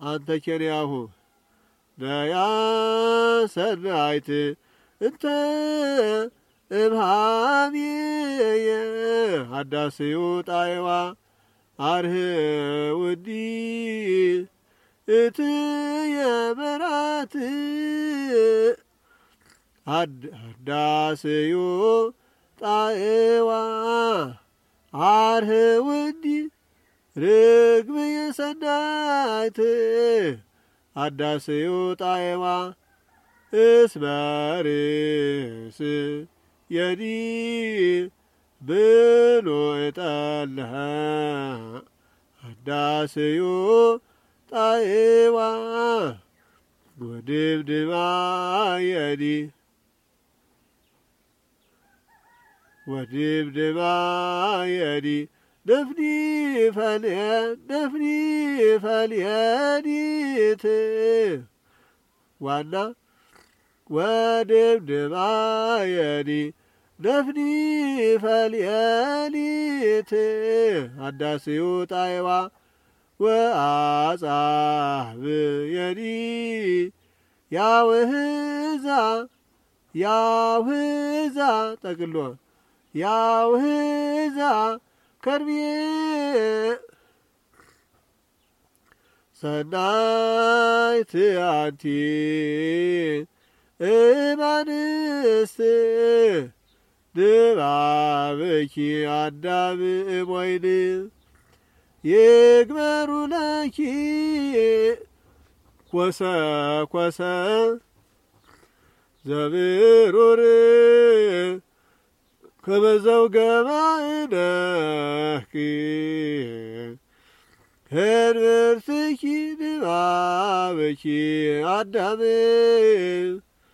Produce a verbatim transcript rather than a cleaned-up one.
አንተ ኬንያሁ ነያ ሰናይት እንተ እምሃብየ አዳስዩ ጣይዋ አርህ ውዲ እትየ በራት አዳስዩ ጣይዋ አርህ ውዲ ርግብ የሰናይት አዳስዩ ጣይዋ እስመርስ የዲ ብሎ እጠልኸ አዳስዩ ጣይዋ ወድብድባ የዲ ወድብድባ የዲ ደፍኒ ፈልየ ደፍኒ ፈልየዲት ዋና ወድብድባ የዲ ደፍኒ ፈልየዲት አዳስዩ ጣይዋ ወአጻብ የዲ ያውህዛ ያውህዛ ጠቅሎ ያውህዛ ከርቤ ሰናይት አንቲ እማንስት ድባብኪ አዳም እሞይን ይግበሩ ለኪ ኮሰ ኮሰ ዘብሩር ከበዛው ገባእነኪ ህድብርትኪ ድባብኪ አዳም